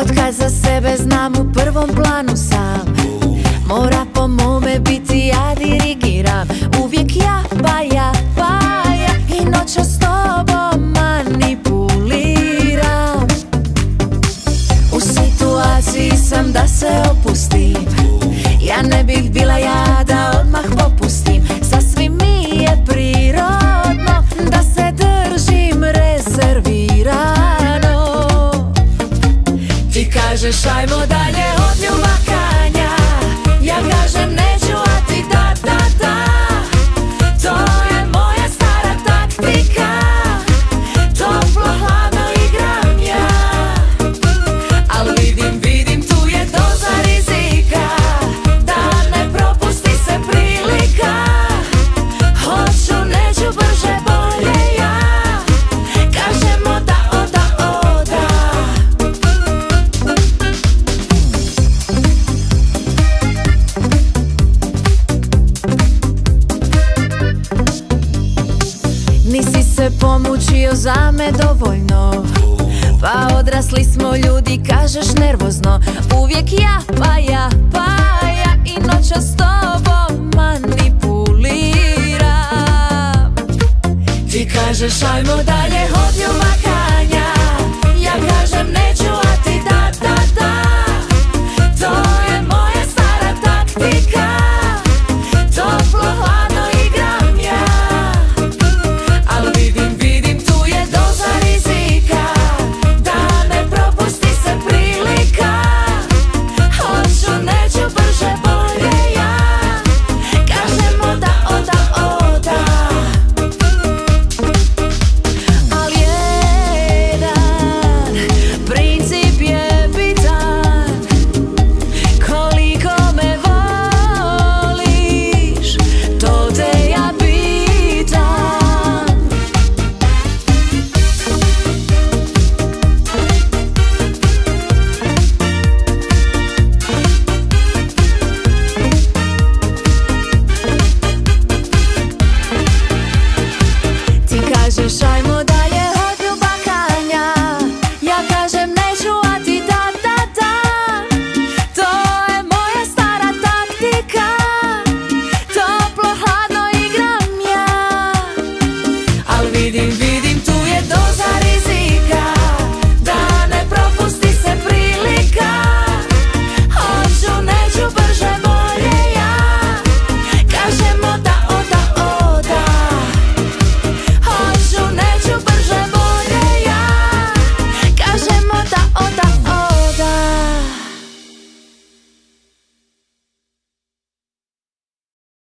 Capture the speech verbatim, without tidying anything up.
Otkad za sebe znam u prvom planu sam, mora po mome biti, ja dirigiram. Uvijek ja, pa ja, pa ja, i noća s tobom manipuliram. U situaciji sam da se opustim, ja ne bih bila ja da odmah popustim. Sasvim mi je prirodno da se držim rezervirano. Ti kažeš ajmo dalje od ljubakanja, ja kažem neću, a ti da, da, da. To je moja stara taktika, toplo, hladno igram ja. Al vidim, vidim tu je doza rizika, da ne propusti se prilika. Hoću, neću, brže, bolje ja, kažemo da, o da, o da. Nisi se pomučio za me dovoljno, pa odrasli smo ljudi, kažeš nervozno. Uvijek ja, pa ja, pa ja, i noća s tobom manipuliram. Ti kažeš ajmo dalje